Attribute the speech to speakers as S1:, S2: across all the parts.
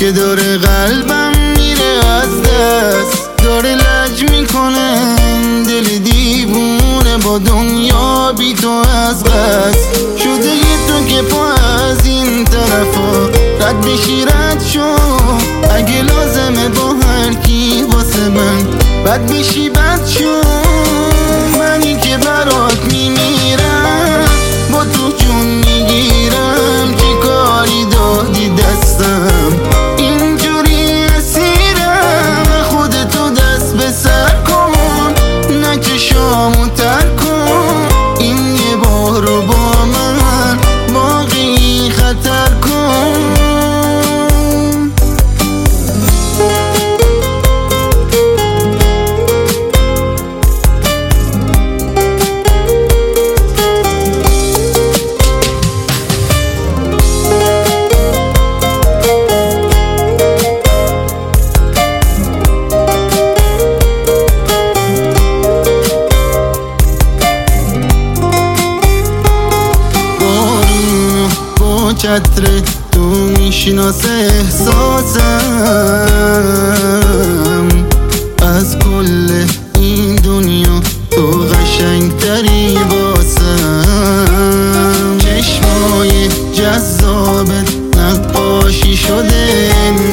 S1: که داره قلبم میره از دست، داره لج میکنه دل دیوونه با دنیا بی تو از قصد شده. یه تو که پا از این طرفا رد بشی رد شو، اگه لازمه با هر کی واسه من بد بشی بد شو. منی که برات میمیرم با تو جون میگیرم، چی کاری دادی دستم اینجوری اسیرم. خودتو دست به سر کن نکشامو تر کن، این یه بارو با من باقی خطر کن. چتر تو میشناسه احساسم، از کل این دنیا تو قشنگتری واسم. چشمای جذابت نقاشی شده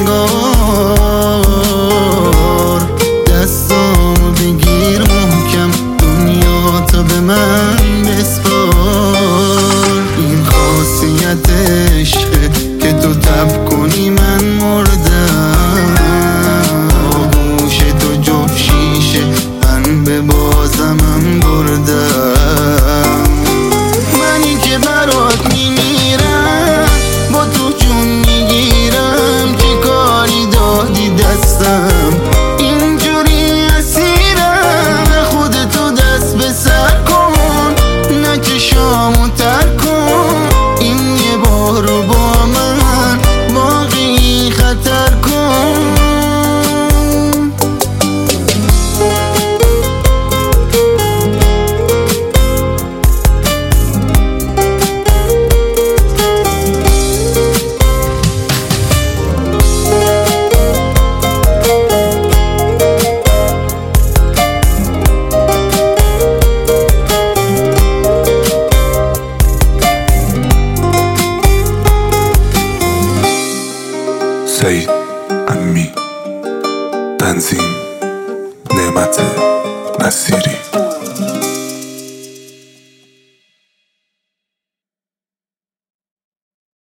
S1: انگار، دستامو بگیر محکم دنیا تا به من بسپار. این خاصیت عشقه که تو تب کنی من مردم، آغوش تو جفت شیشه من به بازمم بردم. منی که برات میمیرم با تو جون میگیرم، چی کاری دادی دستم اینجوری اسیرم. خودتو دست به سر کن نکشامو تر کن، این یه بارو با من باقی خطر کن.
S2: سعید امی، تنظیم نعمت نصیری.